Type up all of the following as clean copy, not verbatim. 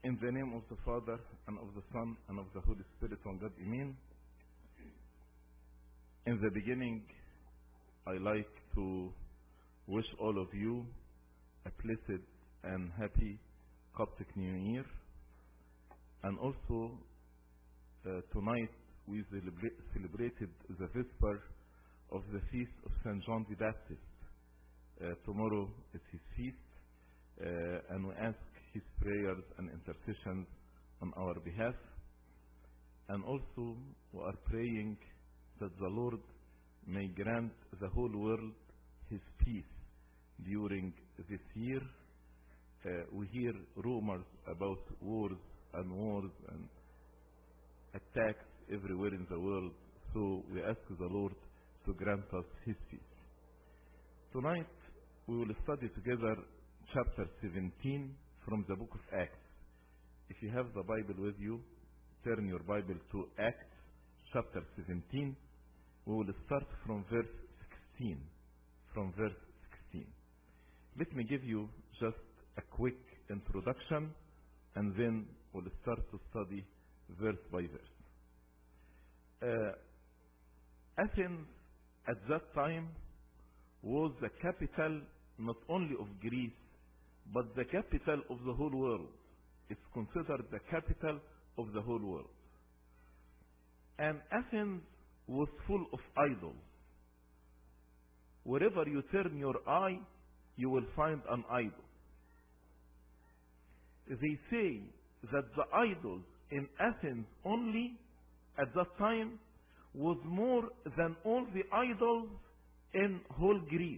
In the name of the Father, and of the Son, and of the Holy Spirit, one God, Amen. In the beginning, I like to wish all of you a blessed and happy Coptic New Year. And also, tonight we celebrated the Vesper of the Feast of St. John the Baptist. Tomorrow is his feast, and we ask his prayers and intercessions on our behalf. And also we are praying that the Lord may grant the whole world his peace during this year. We hear rumors about wars and attacks everywhere in the world, so we ask the Lord to grant us his peace. Tonight we will study together chapter 17 from the book of Acts. If you have the Bible with you, turn your Bible to Acts chapter 17. We will start from verse 16. Let me give you just a quick introduction, and then we'll start to study verse by verse. Athens at that time was the capital not only of Greece, but the capital of the whole world. It's considered the capital of the whole world. And Athens was full of idols. Wherever you turn your eye, you will find an idol. They say that the idols in Athens only at that time was more than all the idols in whole Greece.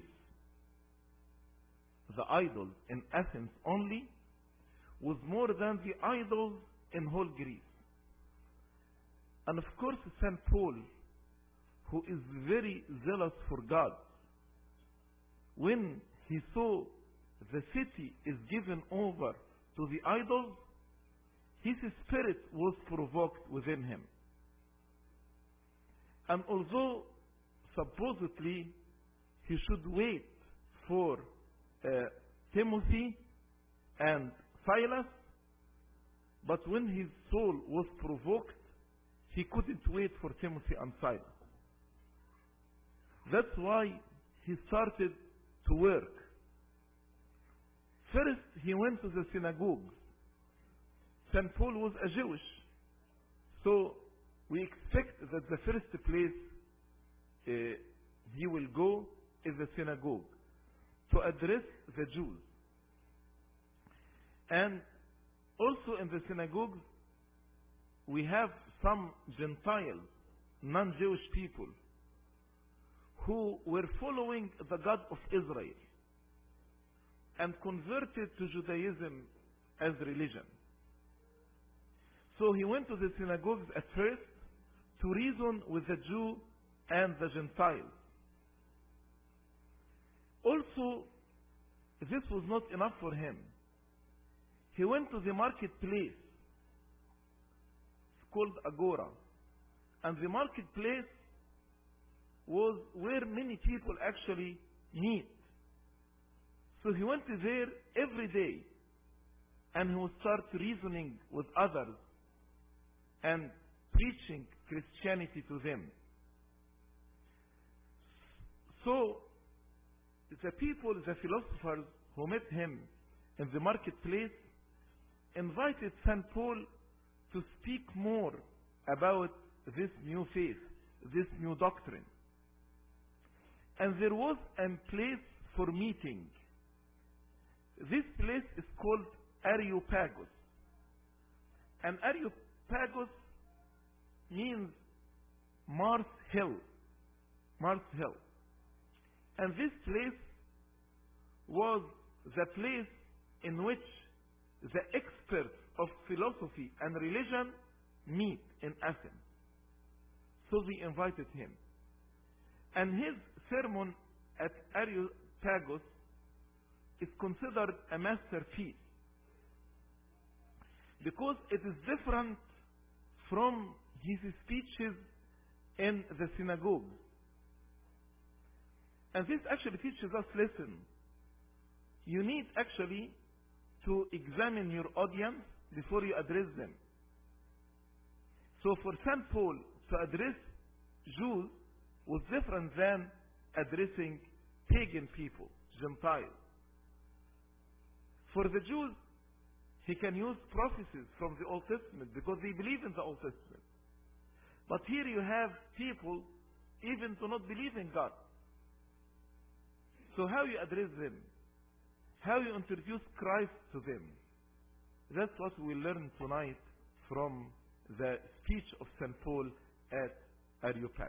The idols in Athens only was more than the idols in whole Greece. And of course, St. Paul, who is very zealous for God, when he saw the city is given over to the idols, his spirit was provoked within him. And although supposedly he should wait for Timothy and Silas, but when his soul was provoked, he couldn't wait for Timothy and Silas. That's why he started to work. First, he went to the synagogues. St. Paul was a Jewish, so we expect that the first place he will go is the synagogue to address the Jews. And also in the synagogues we have some Gentiles, non-Jewish people, who were following the God of Israel and converted to Judaism as religion. So he went to the synagogues at first to reason with the Jew and the Gentiles. Also, this was not enough for him. He went to the marketplace. It's called Agora. And the marketplace was where many people actually meet. So he went there every day, and he would start reasoning with others and preaching Christianity to them. So the people, the philosophers who met him in the marketplace, invited St. Paul to speak more about this new faith, this new doctrine. And there was a place for meeting. This place is called Areopagus. And Areopagus means Mars Hill. Mars Hill. And this place was the place in which the experts of philosophy and religion meet in Athens. So they invited him. And his sermon at Areopagus is considered a masterpiece because it is different from his speeches in the synagogue. And this actually teaches us lesson. You need actually to examine your audience before you address them. So for St. Paul to address Jews was different than addressing pagan people, Gentiles. For the Jews, he can use prophecies from the Old Testament because they believe in the Old Testament. But here you have people even do not believe in God. So how you address them? How you introduce Christ to them? That's what we learn tonight from the speech of St. Paul at Areopagus.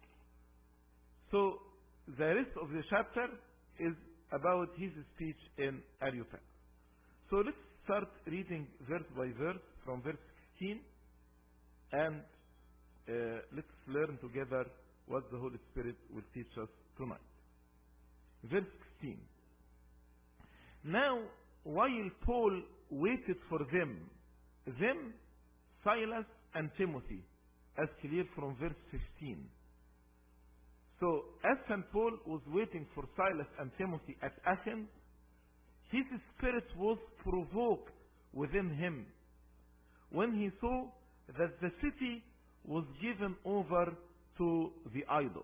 So the rest of the chapter is about his speech in Areopagus. So let's start reading verse by verse from verse 16 and let's learn together what the Holy Spirit will teach us tonight. Verse 16. Now, while Paul waited for them, Silas and Timothy, as clear from verse 15. So, as St. Paul was waiting for Silas and Timothy at Athens, his spirit was provoked within him when he saw that the city was given over to the idols.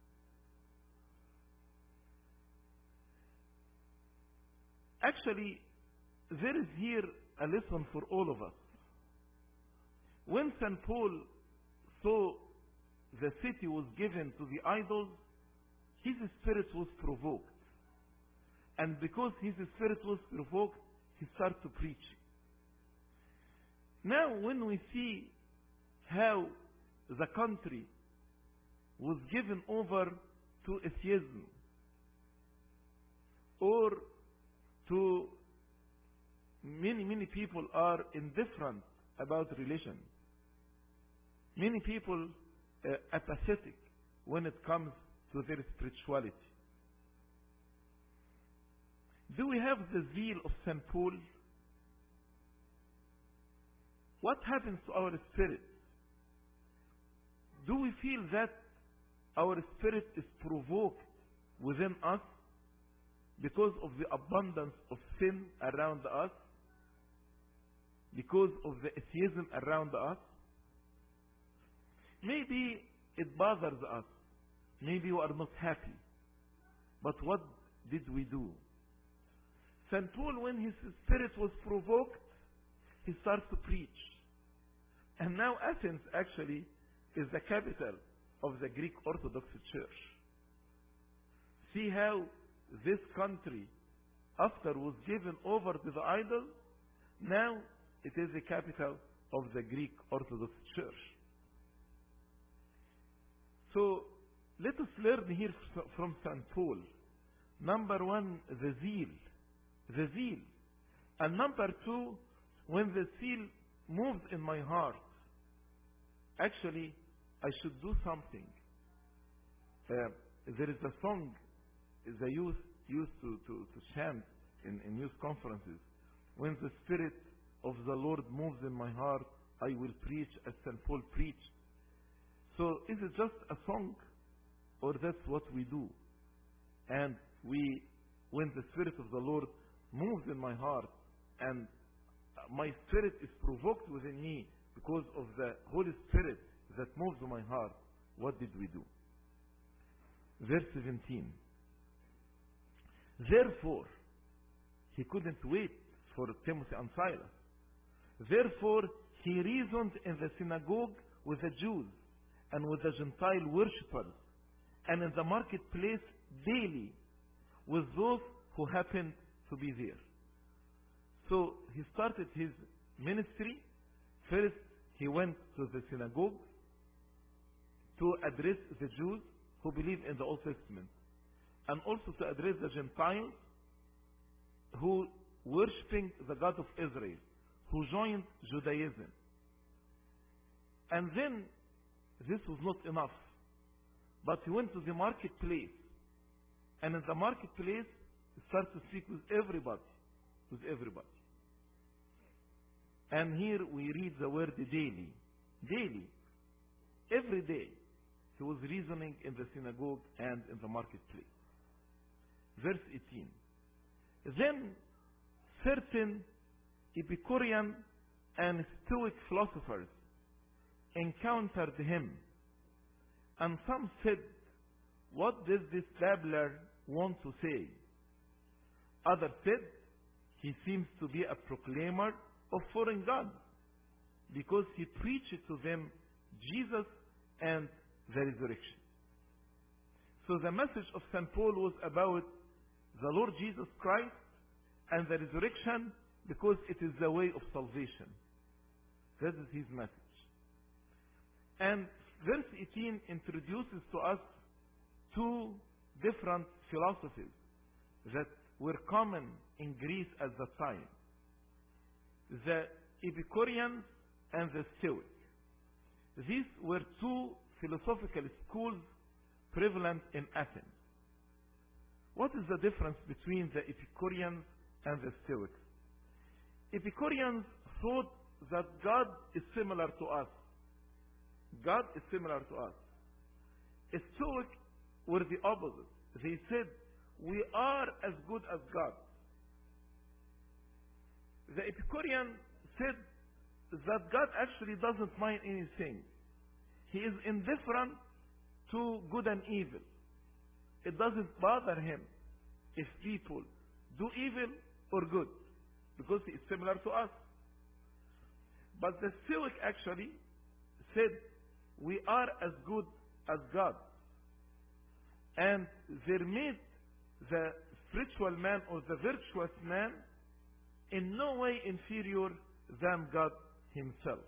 Actually, there is here a lesson for all of us. When St. Paul saw the city was given to the idols, his spirit was provoked. And because his spirit was provoked, he started to preach. Now, when we see how the country was given over to atheism, or to many people are indifferent about religion. Many people apathetic when it comes to their spirituality. Do we have the zeal of St. Paul? What happens to our spirit? Do we feel that our spirit is provoked within us because of the abundance of sin around us? Because of the atheism around us? Maybe it bothers us. Maybe we are not happy. But what did we do? St. Paul, when his spirit was provoked, he started to preach. And now Athens actually is the capital of the Greek Orthodox Church. See how this country, after was given over to the idols, now it is the capital of the Greek Orthodox Church. So let us learn here from St. Paul. Number one, the zeal. The zeal. And number two, when the zeal moves in my heart, actually I should do something. There is a song the youth used to chant in youth conferences. When the Spirit of the Lord moves in my heart, I will preach as St. Paul preached. So is it just a song, or that's what we do? And when the Spirit of the Lord moves in my heart, and my spirit is provoked within me because of the Holy Spirit that moves in my heart, what did we do? Verse 17. Therefore, he couldn't wait for Timothy and Silas. Therefore, he reasoned in the synagogue with the Jews and with the Gentile worshippers, and in the marketplace daily with those who happened to be there. So he started his ministry. First, he went to the synagogue to address the Jews who believe in the Old Testament, and also to address the Gentiles who worshipping the God of Israel, who joined Judaism. And then this was not enough, but he went to the marketplace, and in the marketplace he started to speak with everybody. And here we read the word daily. Daily. Every day. He was reasoning in the synagogue and in the marketplace. Verse 18. Then certain Epicurean and Stoic philosophers encountered him, and some said, "What does this babbler want to say?" Others said, "He seems to be a proclaimer of foreign gods, because he preached to them Jesus and the resurrection." So the message of St. Paul was about the Lord Jesus Christ and the resurrection, because it is the way of salvation. That is his message. And verse 18 introduces to us two different philosophies that were common in Greece at the time: the Epicureans and the Stoics. These were two philosophical schools prevalent in Athens. What is the difference between the Epicureans and the Stoics? Epicureans thought that God is similar to us. God is similar to us. Stoics were the opposite. They said, we are as good as God. The Epicurean said that God actually doesn't mind anything. He is indifferent to good and evil. It doesn't bother him if people do evil or good, because he is similar to us. But the Stoic actually said, we are as good as God. And they made the spiritual man or the virtuous man in no way inferior than God himself.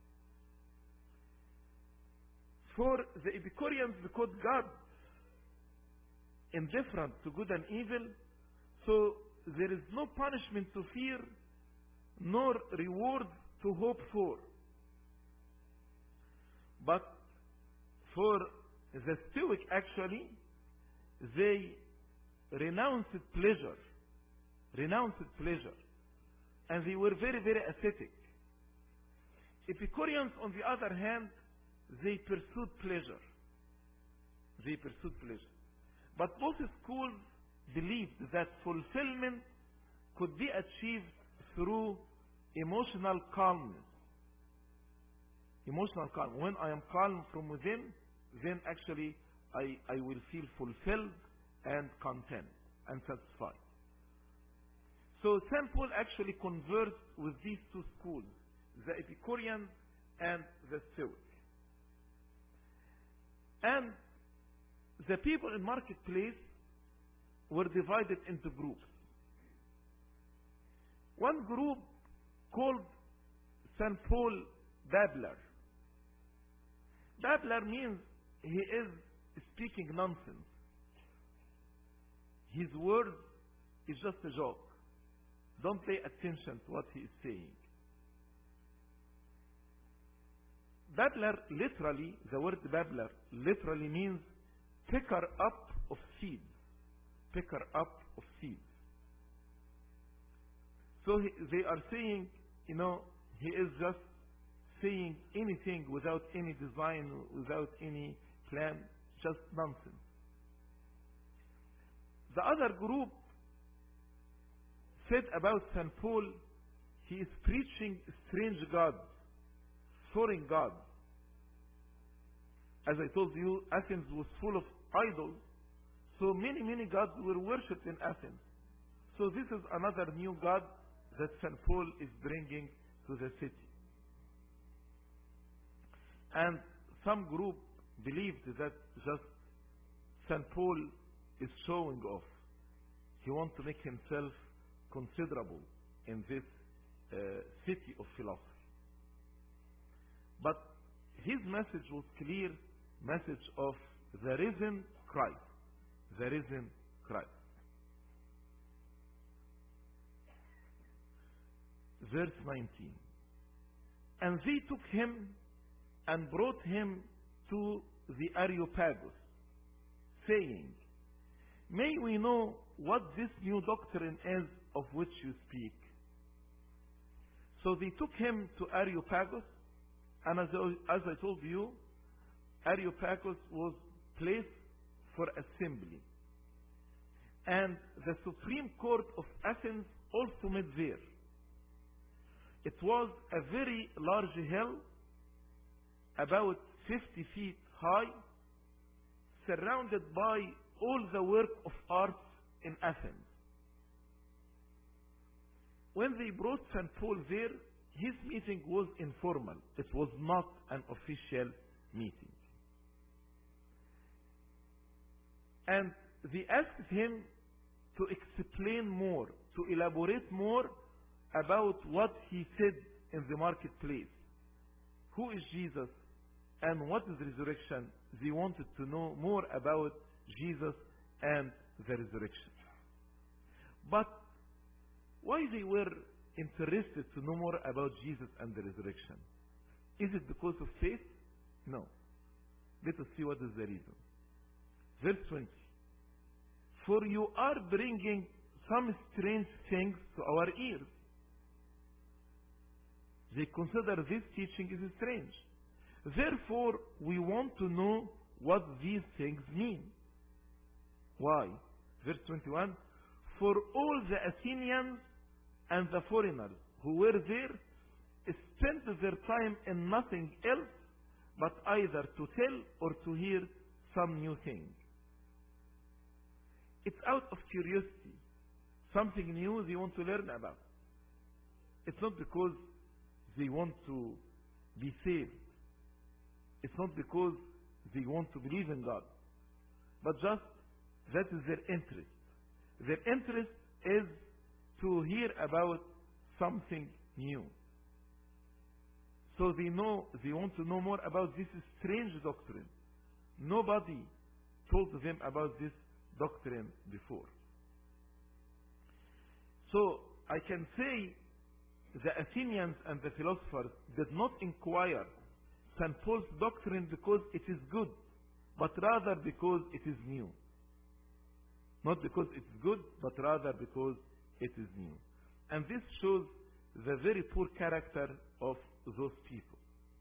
For the Epicureans, because God indifferent to good and evil, so there is no punishment to fear, nor reward to hope for. But for the Stoic, actually, they renounced pleasure, and they were very, very ascetic. Epicureans, on the other hand, they pursued pleasure. But both schools believed that fulfillment could be achieved through emotional calmness. Emotional calm. When I am calm from within, then actually I will feel fulfilled and content and satisfied. So St. Paul actually conversed with these two schools, the Epicurean and the Stoic. And the people in marketplace were divided into groups. One group called St. Paul babbler. Babbler means he is speaking nonsense. His word is just a joke. Don't pay attention to what he is saying. Babbler, literally, the word babbler literally means picker up of seeds. Picker up of seeds. So they are saying, he is just saying anything without any design, without any plan, just nonsense. The other group said about St. Paul, he is preaching strange gods, foreign gods. As I told you, Athens was full of idols, so many, many gods were worshipped in Athens. So this is another new god that St. Paul is bringing to the city. And some group believed that just St. Paul is showing off. He wants to make himself considerable in this city of philosophy. But his message was clear, message of the risen Christ. The risen Christ. Verse 19. And they took him and brought him to the Areopagus, saying, may we know what this new doctrine is of which you speak. So they took him to Areopagus, and as I told you, Areopagus was place for assembly. And the Supreme Court of Athens also met there. It was a very large hill, about 50 feet high, surrounded by all the work of art in Athens. When they brought St. Paul there, his meeting was informal. It was not an official meeting. And they asked him to explain more, to elaborate more about what he said in the marketplace. Who is Jesus and what is resurrection? They wanted to know more about Jesus and the resurrection. But why they were interested to know more about Jesus and the resurrection? Is it because of faith? No. Let us see what is the reason. Verse 20. For you are bringing some strange things to our ears. They consider this teaching is strange. Therefore, we want to know what these things mean. Why? Verse 21. For all the Athenians and the foreigners who were there spent their time in nothing else but either to tell or to hear some new thing. It's out of curiosity. Something new they want to learn about. It's not because they want to be saved. It's not because they want to believe in God. But just that is their interest. Their interest is to hear about something new. So they want to know more about this strange doctrine. Nobody told them about this doctrine before. So I can say the Athenians and the philosophers did not inquire St. Paul's doctrine because it is good, but rather because it is new. Not because it's good, but rather because it is new. And this shows the very poor character of those people.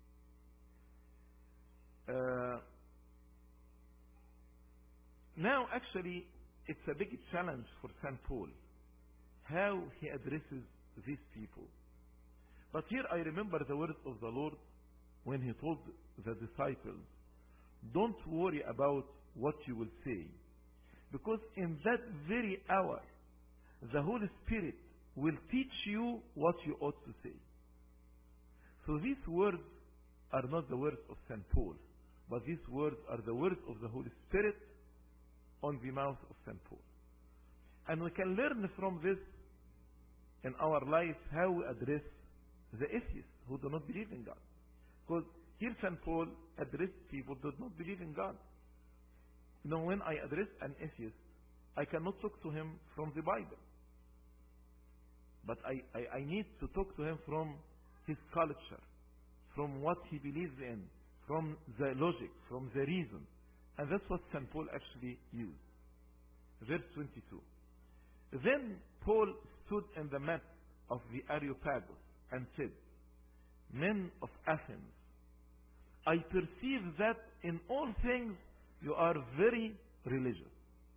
Now actually it's a big challenge for St. Paul how he addresses these people. But here I remember the words of the Lord when he told the disciples, don't worry about what you will say, because in that very hour the Holy Spirit will teach you what you ought to say. So these words are not the words of St. Paul, but these words are the words of the Holy Spirit on the mouth of St. Paul. And we can learn from this in our life how we address the atheists who do not believe in God. Because here St. Paul addressed people who do not believe in God. You know, when I address an atheist, I cannot talk to him from the Bible. But I need to talk to him from his culture, from what he believes in, from the logic, from the reason. And that's what St. Paul actually used. Verse 22. Then Paul stood in the midst of the Areopagus and said, Men of Athens, I perceive that in all things you are very religious.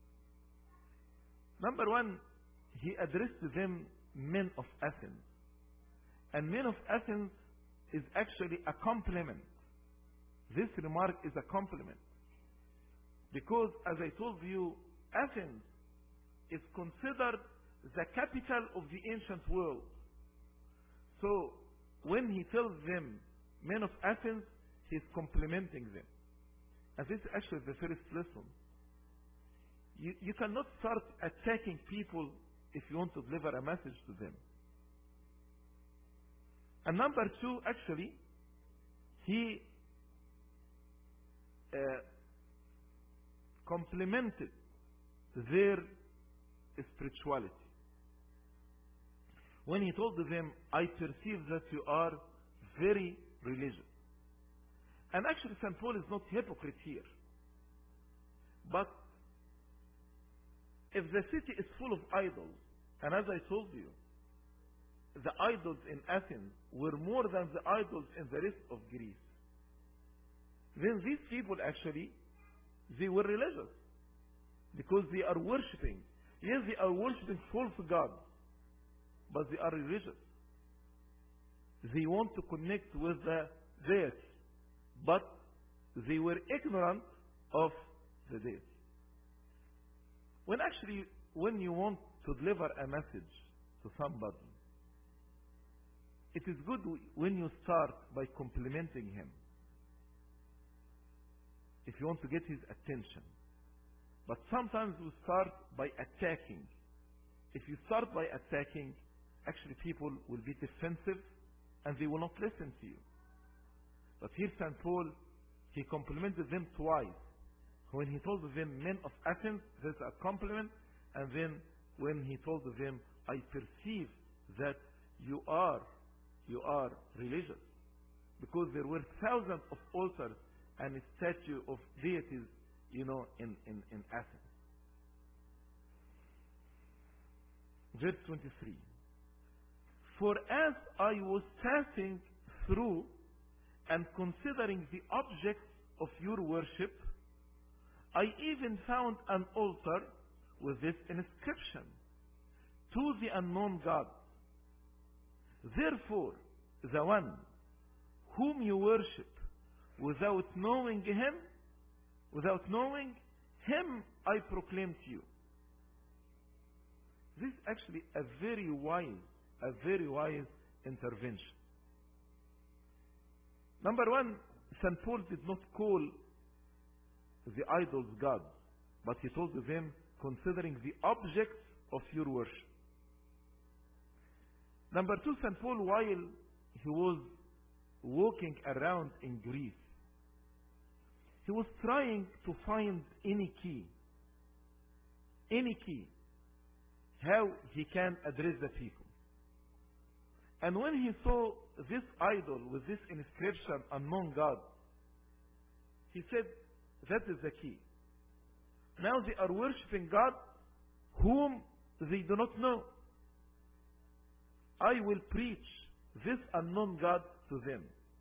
Number one, he addressed them men of Athens. And men of Athens is actually a compliment. This remark is a compliment. Because as I told you, Athens is considered the capital of the ancient world. So when he tells them men of Athens, he is complimenting them. And this is actually the first lesson. You cannot start attacking people if you want to deliver a message to them. And number two, actually, he complimented their spirituality. When he told them, I perceive that you are very religious. And actually St. Paul is not hypocrite here. But if the city is full of idols, and as I told you, the idols in Athens were more than the idols in the rest of Greece, then these people actually, they were religious. Because they are worshipping. Yes, they are worshipping false gods, but they are religious. they want to connect with the deity, but they were ignorant of the deity. When you want to deliver a message to somebody, it is good when you start by complimenting him, if you want to get his attention. But sometimes we start by attacking. If you start by attacking, actually people will be defensive and they will not listen to you. But here St. Paul, he complimented them twice. When he told them, men of Athens, that's a compliment. And then when he told them, I perceive that you are religious. Because there were thousands of altars and a statue of deities, in Athens. Verse 23. For as I was passing through and considering the objects of your worship, I even found an altar with this inscription, to the unknown God. Therefore, the one whom you worship without knowing him, I proclaim to you. This is actually a very wise intervention. Number one, St. Paul did not call the idols God, but he told them, considering the objects of your worship. Number two, St. Paul, while he was walking around in Greece, he was trying to find any key, how he can address the people. And when he saw this idol with this inscription, unknown God, he said, that is the key. Now they are worshipping God whom they do not know. I will preach this unknown God to them.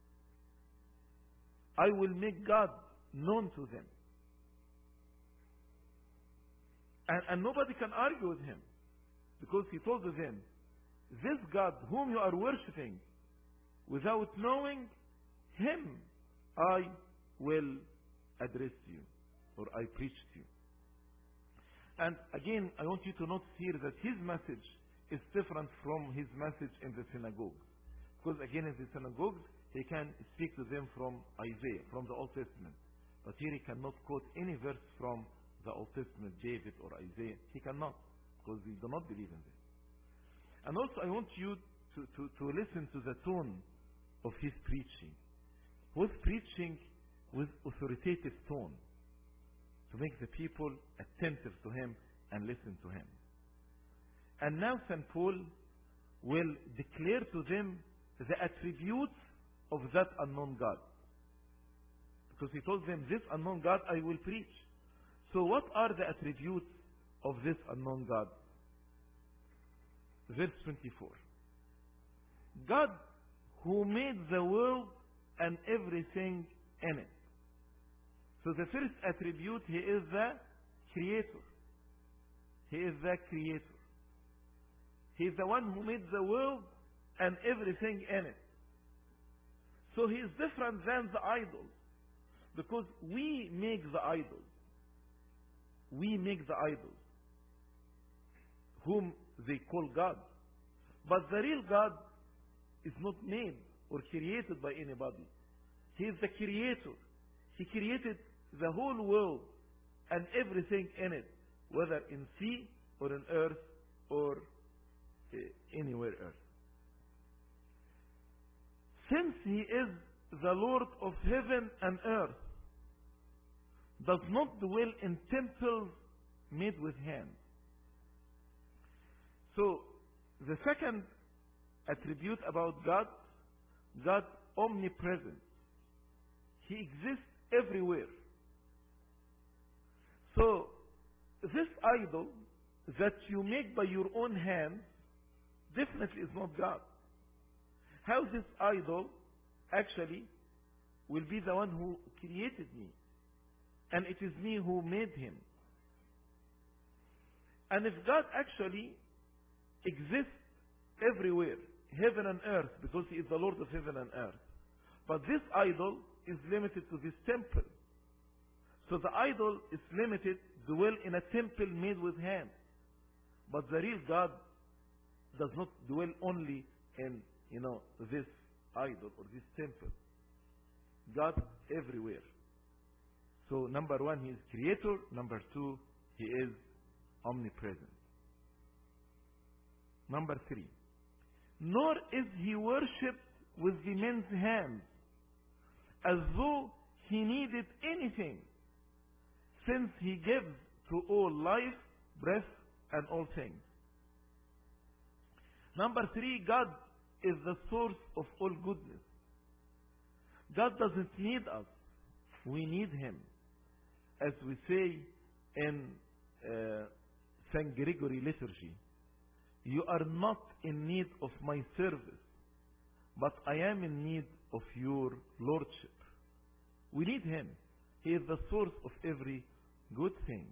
I will make God known to them. And nobody can argue with him, because he told them, this God whom you are worshipping without knowing him, I will address you, or I preach to you. And again, I want you to notice here that his message is different from his message in the synagogue. Because again, in the synagogue, he can speak to them from Isaiah, from the Old Testament. But here he cannot quote any verse from the Old Testament, David or Isaiah. He cannot, because we do not believe in this. And also I want you to listen to the tone of his preaching. He was preaching with authoritative tone, to make the people attentive to him and listen to him. And now St. Paul will declare to them the attributes of that unknown God. Because he told them, this unknown God I will preach. So what are the attributes of this unknown God? Verse 24. God who made the world and everything in it. So the first attribute, he is the creator. He is the creator. He is the one who made the world and everything in it. So he is different than the idols, because we make the idols. We make the idols, whom they call God. But the real God is not made or created by anybody. He is the creator. He created the whole world and everything in it, whether in sea or in earth or anywhere else. Since he is the Lord of heaven and earth, does not dwell in temples made with hands. So the second attribute about God, God omnipresent. He exists everywhere. So this idol that you make by your own hand definitely is not God. How this idol actually will be the one who created me, and it is me who made him. And if God actually exists everywhere, heaven and earth because he is the Lord of heaven and earth. But this idol is limited to this temple. So the idol is limited, dwell in a temple made with hands. But the real God does not dwell only in, this idol or this temple. God everywhere. So number one, he is creator. Number two, he is omnipresent. Number three, nor is he worshipped with the men's hands as though he needed anything, since he gives to all life, breath, and all things. Number three, God is the source of all goodness. God doesn't need us. We need him. As we say in St. Gregory liturgy, you are not in need of my service, but I am in need of your lordship. We need him. He is the source of every good thing.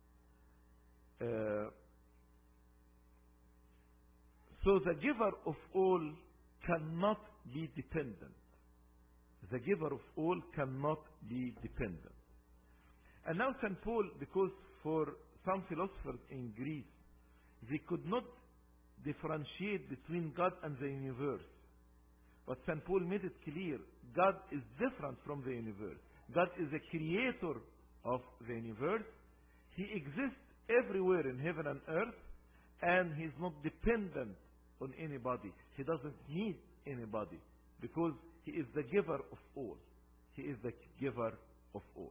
So the giver of all cannot be dependent. The giver of all cannot be dependent. And now St. Paul, because for some philosophers in Greece, they could not differentiate between God and the universe. But St. Paul made it clear, God is different from the universe. God is the creator of the universe. He exists everywhere in heaven and earth, and he's not dependent on anybody. He doesn't need anybody, because he is the giver of all. He is the giver of all.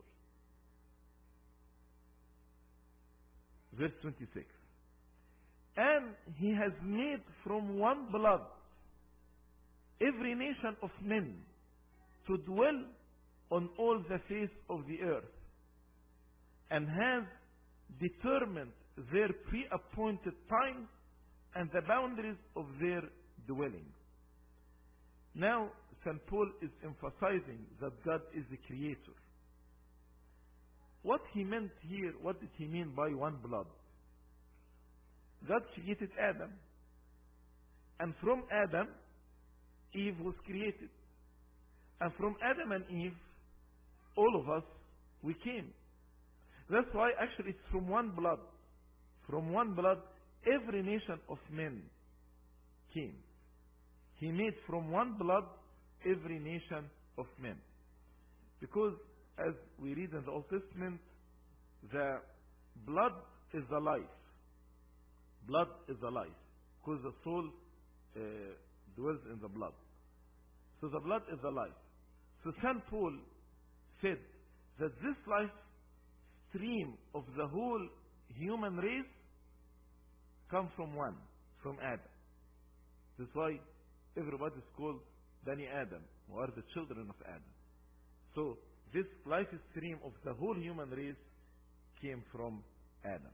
Verse 26. And he has made from one blood every nation of men to dwell on all the face of the earth, and has determined their pre-appointed times and the boundaries of their dwelling. Now, St. Paul is emphasizing that God is the creator. What he meant here, what did he mean by one blood? God created Adam. And from Adam, Eve was created. And from Adam and Eve, all of us, we came. That's why actually it's from one blood. From one blood, every nation of men came. He made from one blood every nation of men. Because as we read in the Old Testament, the blood is the life. Blood is the life. Because the soul dwells in the blood. So the blood is the life. So St. Paul said that this life stream of the whole human race comes from one, from Adam. That's why everybody is called Bani Adam, who are the children of Adam. So this life stream of the whole human race came from Adam.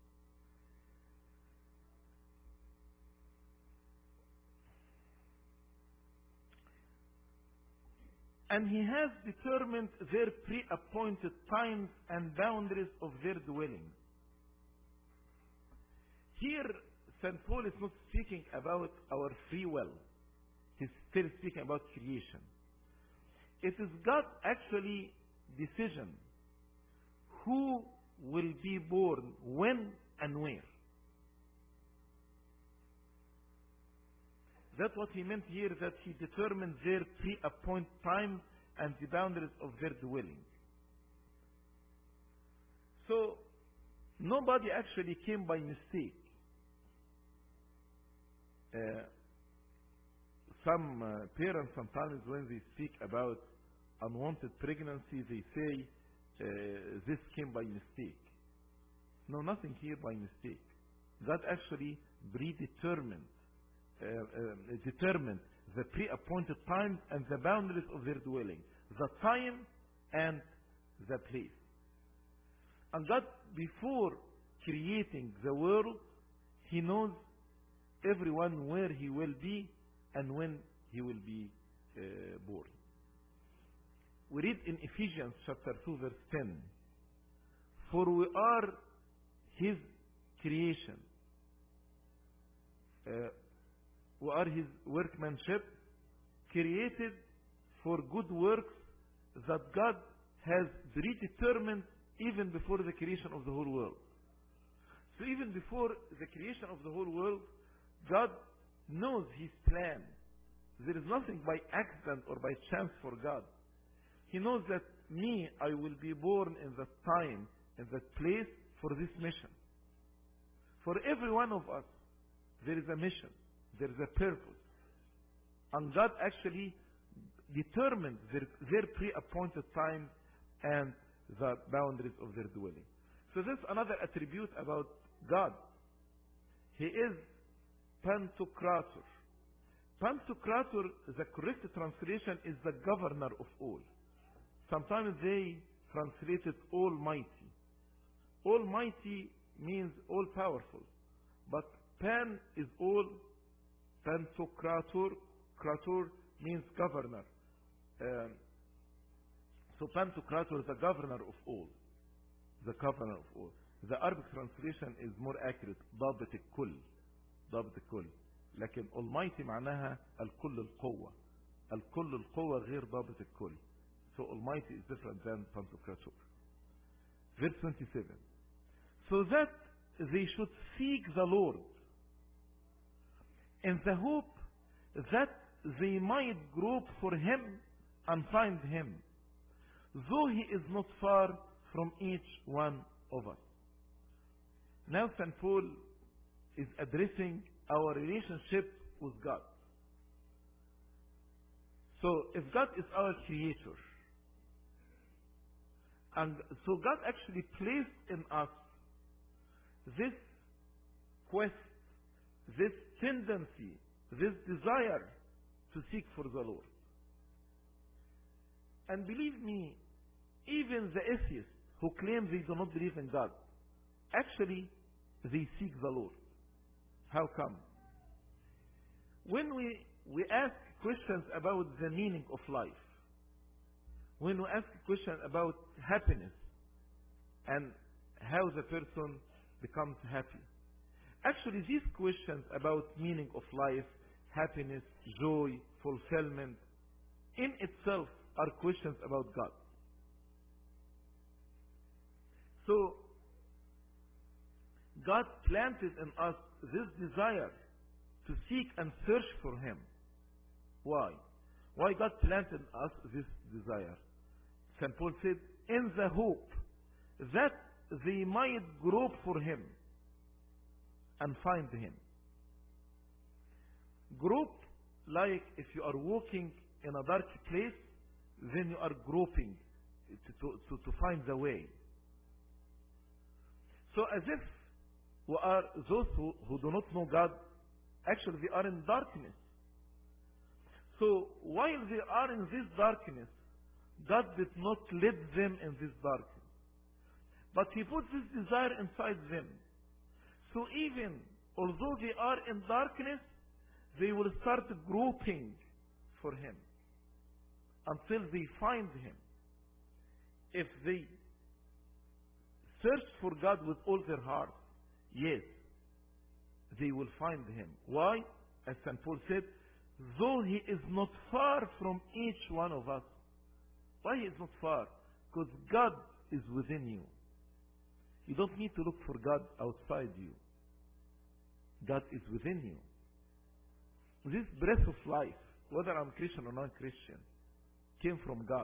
And he has determined their pre-appointed times and boundaries of their dwelling. Here, St. Paul is not speaking about our free will. He's still speaking about creation. It is God's actually decision who will be born, when and where. That's what he meant here, that he determined their pre-appointed time and the boundaries of their dwelling. So, nobody actually came by mistake. Some parents sometimes when they speak about unwanted pregnancy, they say this came by mistake. No, nothing here by mistake. God actually predetermined, determined the pre-appointed time and the boundaries of their dwelling, the time and the place. And God, before creating the world, He knows everyone where he will be and when he will be born. We read in Ephesians chapter 2 verse 10, for we are His creation. we are His workmanship, created for good works that God has predetermined even before the creation of the whole world. So even before the creation of the whole world, God knows His plan. There is nothing by accident or by chance for God. He knows that I will be born in that time, in that place, for this mission. For every one of us, there is a mission. There is a purpose. And God actually determined their pre-appointed time and the boundaries of their dwelling. So this is another attribute about God. He is Pantocrator. Pantocrator, the correct translation is the governor of all. Sometimes they translate it Almighty. Almighty means all powerful. But Pan is all. Pantocrator, Krator means governor. So Pantocrator is the governor of all. The governor of all. The Arabic translation is more accurate. ضابط الكل. ضابط الكل. لكن Almighty معناها الكل القوة. الكل القوة غير ضابط الكل. So Almighty is different than Pantocrator. Verse 27. So that they should seek the Lord in the hope that they might grope for Him and find Him, though He is not far from each one of us. Now St. Paul is addressing our relationship with God. So if God is our creator, and so God actually placed in us this quest, this tendency, this desire to seek for the Lord. And believe me, even the atheists who claim they do not believe in God, actually they seek the Lord. How come? When we ask questions about the meaning of life, when we ask questions about happiness and how the person becomes happy, actually these questions about meaning of life, happiness, joy, fulfillment, in itself are questions about God. So God planted in us this desire to seek and search for Him. Why? Why God planted in us this desire? St. Paul said, in the hope that they might grope for Him and find Him. Grope, like if you are walking in a dark place, then you are groping to find the way. So as if we are those who do not know God, actually they are in darkness. So while they are in this darkness, God did not lead them in this darkness. But He put this desire inside them. So even although they are in darkness, they will start groping for Him until they find Him. If they search for God with all their heart, yes, they will find Him. Why? As St. Paul said, though He is not far from each one of us. Why He is not far? Because God is within you. You don't need to look for God outside you. God is within you. This breath of life, whether I'm Christian or non-Christian, came from God.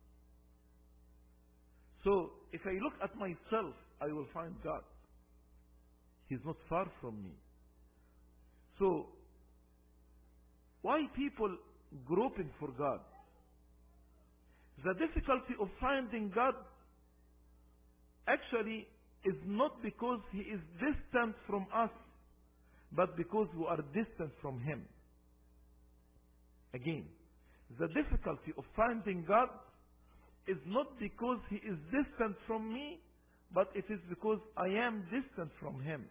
So if I look at myself, I will find God. He's not far from me. So why people groping for God? The difficulty of finding God actually is not because He is distant from us, but because we are distant from Him. Again, the difficulty of finding God is not because He is distant from me, but it is because I am distant from Him.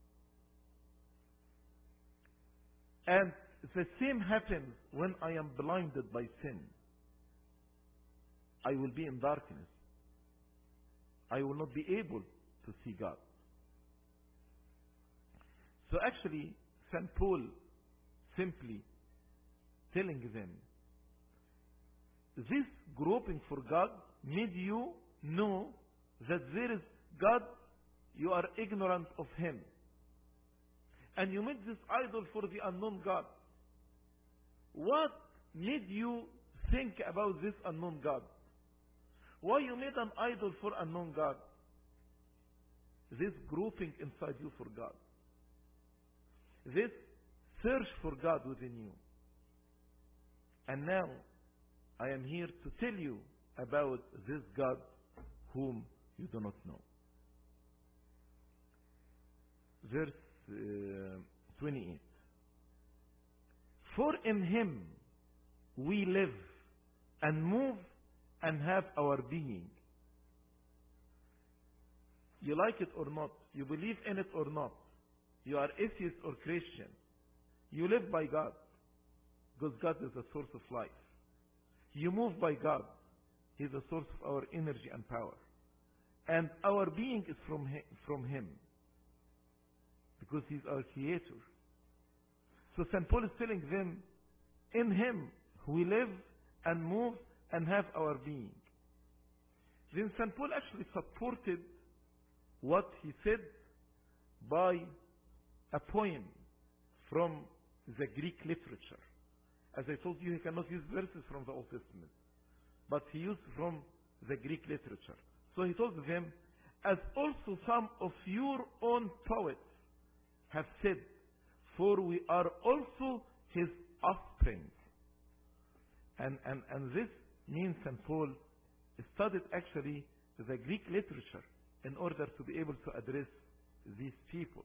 And the same happens when I am blinded by sin. I will be in darkness. I will not be able to see God. So actually, St. Paul simply telling them, this groping for God made you know that there is God, you are ignorant of Him. And you made this idol for the unknown God. What made you think about this unknown God? Why you made an idol for unknown God? This groping inside you for God. This search for God within you. And now, I am here to tell you about this God whom you do not know. Verse 28. For in Him we live and move and have our being. You like it or not, you believe in it or not, you are atheist or Christian, you live by God, because God is the source of life. You move by God. He is the source of our energy and power. And our being is from Him. Because He is our Creator. So St. Paul is telling them, in Him we live and move and have our being. Then St. Paul actually supported what he said by a poem from the Greek literature. As I told you, he cannot use verses from the Old Testament, but he used from the Greek literature. So he told them, as also some of your own poets have said, for we are also His offspring. And this means St. Paul studied actually the Greek literature in order to be able to address these people.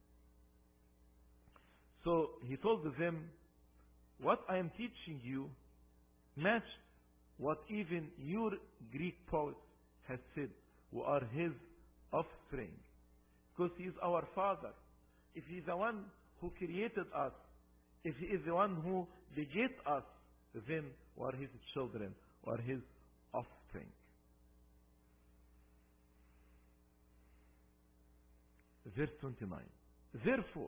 So he told them, what I am teaching you matches what even your Greek poet has said. We are His offspring. Because He is our Father. If He is the one who created us, if He is the one who begat us, then we are His children, we are His offspring. Verse 29. Therefore,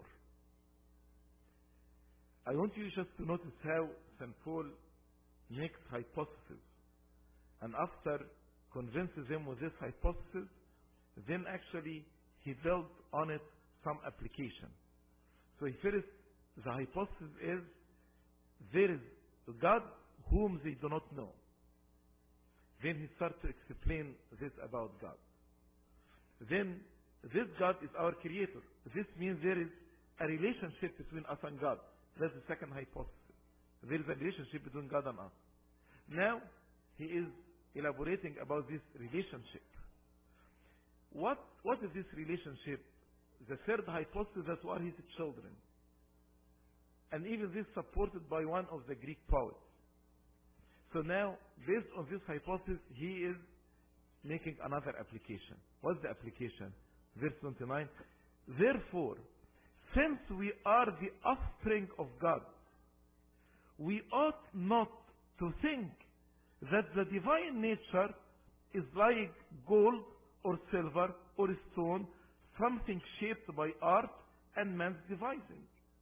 I want you just to notice how St. Paul makes hypothesis. And after convinces them with this hypothesis, then actually he built on it some application. So first, the hypothesis is, there is a God whom they do not know. Then he starts to explain this about God. Then, this God is our Creator. This means there is a relationship between us and God. That's the second hypothesis. There is a relationship between God and us. Now, he is elaborating about this relationship. What is this relationship? The third hypothesis, that we are His children. And even this supported by one of the Greek poets. So now, based on this hypothesis, he is making another application. What's the application? Verse 29. Therefore, since we are the offspring of God, we ought not to think that the divine nature is like gold or silver or stone, something shaped by art and man's devising.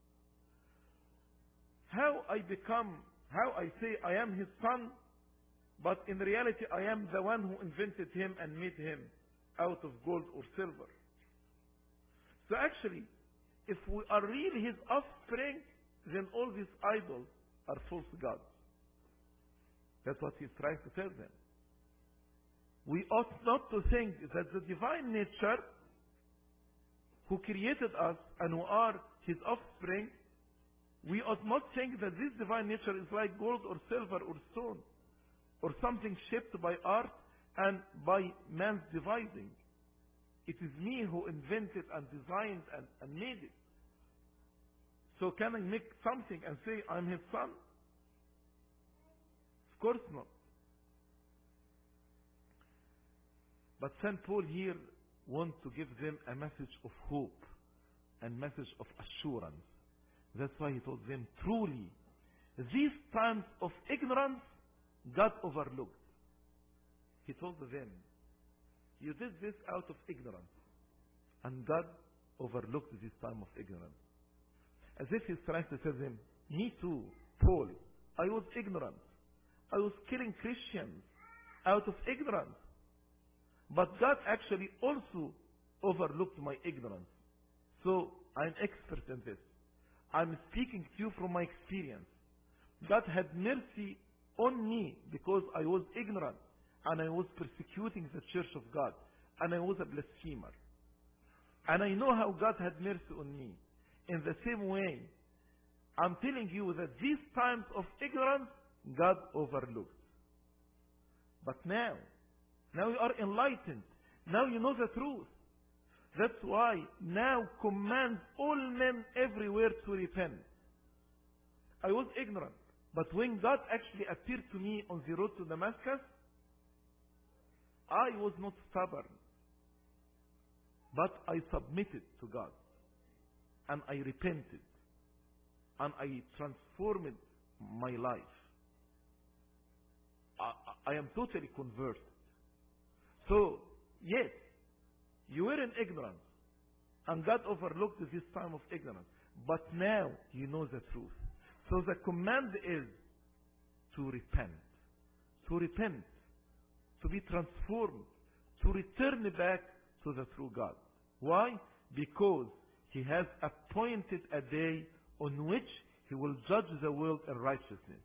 How I say I am His son, but in reality I am the one who invented him and made him out of gold or silver. So actually, if we are really His offspring, then all these idols are false gods. That's what he's trying to tell them. We ought not to think that the divine nature who created us and who are His offspring, we ought not think that this divine nature is like gold or silver or stone or something shaped by art and by man's devising. It is me who invented and designed and made it. So can I make something and say I'm His son? Of course not. But St. Paul here wants to give them a message of hope and message of assurance. That's why he told them, truly, these times of ignorance God overlooked. He told them, you did this out of ignorance, and God overlooked this time of ignorance. As if he's trying to tell them, me too, Paul, I was ignorant. I was killing Christians out of ignorance. But God actually also overlooked my ignorance. So I'm expert in this. I'm speaking to you from my experience. God had mercy on me because I was ignorant and I was persecuting the church of God and I was a blasphemer. And I know how God had mercy on me. In the same way, I'm telling you that these times of ignorance, God overlooked. But now you are enlightened. Now you know the truth. That's why now commands all men everywhere to repent. I was ignorant. But when God actually appeared to me on the road to Damascus, I was not stubborn. But I submitted to God. And I repented. And I transformed my life. I am totally converted. So, yes, you were in ignorance. And God overlooked this time of ignorance. But now you know the truth. So the command is to repent. To repent. To be transformed. To return back to the true God. Why? Because He has appointed a day on which He will judge the world in righteousness.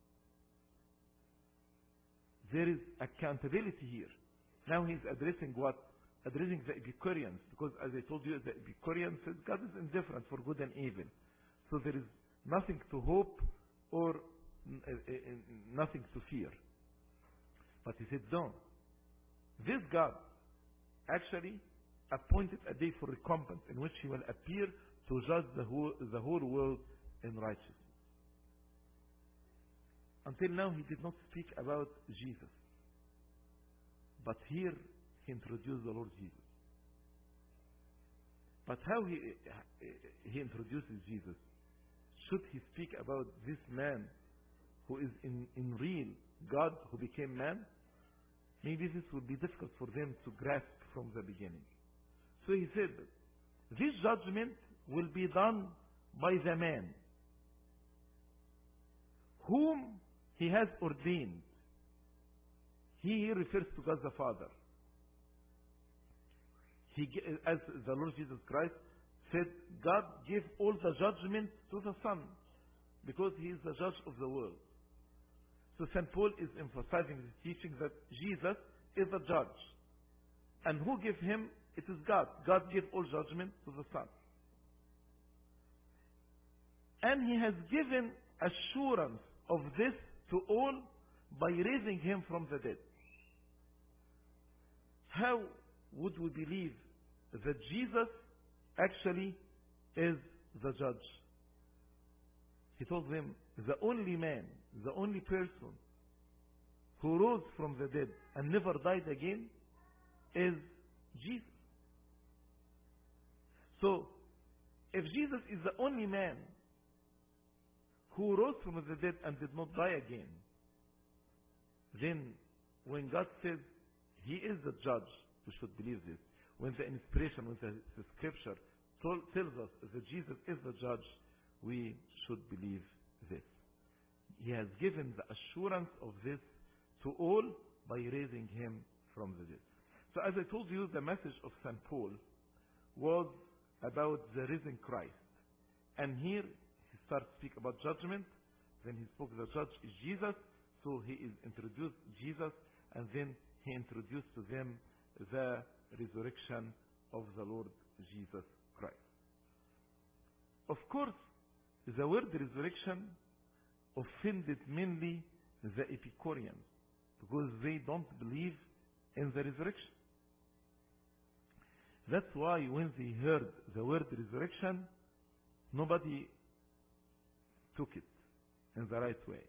There is accountability here. Now He's addressing what? Addressing the Epicureans. Because as I told you, the Epicureans said God is indifferent for good and evil. So there is nothing to hope or nothing to fear. But He said, no. This God actually appointed a day for recompense in which He will appear to judge the whole world in righteousness. Until now He did not speak about Jesus. But here He introduced the Lord Jesus. But how He introduces Jesus? Should He speak about this man who is in real God who became man? Maybe this would be difficult for them to grasp from the beginning. So He said that this judgment will be done by the man whom He has ordained. He refers to God the Father. As the Lord Jesus Christ said, God gave all the judgment to the Son because He is the judge of the world. So St. Paul is emphasizing the teaching that Jesus is the judge. And who gave Him? It is God. God gave all judgment to the Son. And He has given assurance of this to all by raising Him from the dead. How would we believe that Jesus actually is the judge? He told them, the only man, the only person who rose from the dead and never died again is Jesus. So, if Jesus is the only man who rose from the dead and did not die again, then when God says He is the judge, we should believe this. When the inspiration, when the scripture tells us that Jesus is the judge, we should believe this. He has given the assurance of this to all by raising Him from the dead. So as I told you, the message of St. Paul was about the risen Christ. And here he starts to speak about judgment. Then he spoke the judge is Jesus. So he is introduced Jesus. And then he introduced to them the resurrection of the Lord Jesus Christ. Of course, the word resurrection offended mainly the Epicureans because they don't believe in the resurrection. That's why when they heard the word resurrection, nobody took it in the right way.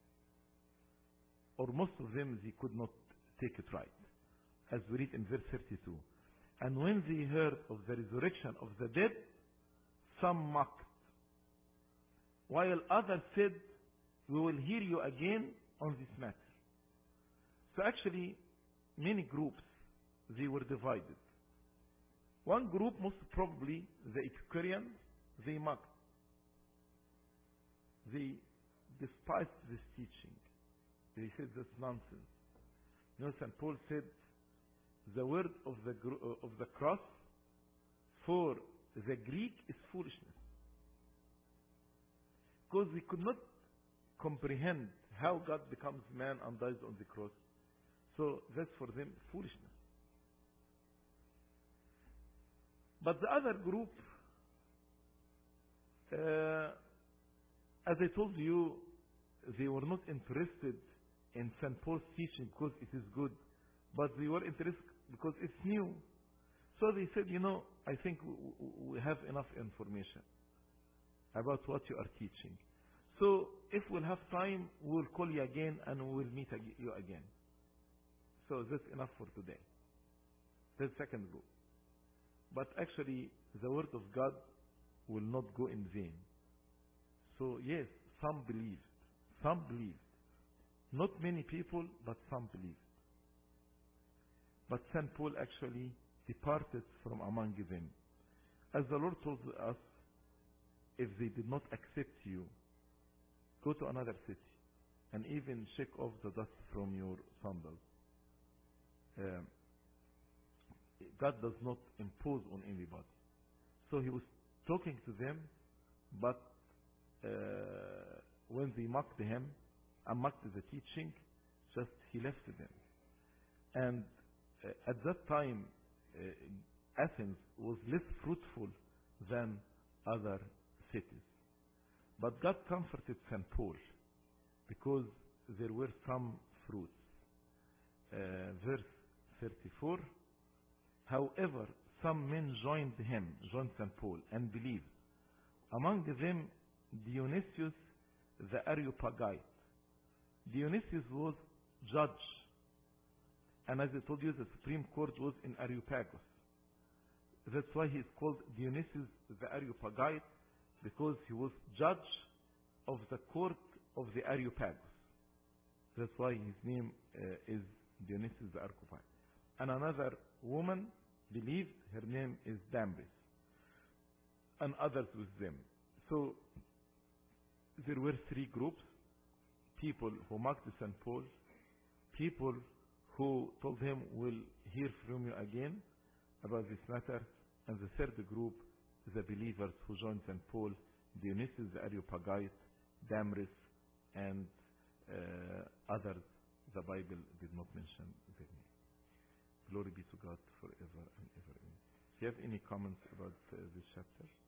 Or most of them, they could not take it right. As we read in verse 32. And when they heard of the resurrection of the dead, some mocked. While others said, we will hear you again on this matter. So actually, many groups, they were divided. One group, most probably the Epicureans, they mocked. they despised this teaching. They said that's nonsense. You know, St. Paul said the word of the cross for the Greek is foolishness. Because they could not comprehend how God becomes man and dies on the cross. So that's for them foolishness. But the other group, as I told you, they were not interested in St. Paul's teaching because it is good, but they were interested because it's new. So they said, you know, I think we have enough information about what you are teaching. So if we'll have time, we'll call you again and we'll meet you again. So that's enough for today. The second group. But actually, the word of God will not go in vain. So yes, some believed. Some believed. Not many people, but some believed. But St. Paul actually departed from among them. As the Lord told us, if they did not accept you, go to another city and even shake off the dust from your sandals. God does not impose on anybody. So he was talking to them, but when they mocked him and mocked the teaching, just he left them. And at that time, Athens was less fruitful than other cities. But God comforted St. Paul because there were some fruits. Verse 34, however, some men joined St. Paul, and believed. Among them, Dionysius the Areopagite. Dionysius was judge. And as I told you, the Supreme Court was in Areopagus. That's why he is called Dionysius the Areopagite, because he was judge of the court of the Areopagus. That's why his name is Dionysius the Areopagite. And another woman believed, her name is Damaris, and others with them. So there were three groups: people who mocked St. Paul, people who told him, we'll hear from you again about this matter, and the third group, the believers who joined St. Paul, Dionysius the Areopagite, Damaris, and others the Bible did not mention their name. Glory be to God forever and ever. Do you have any comments about this chapter?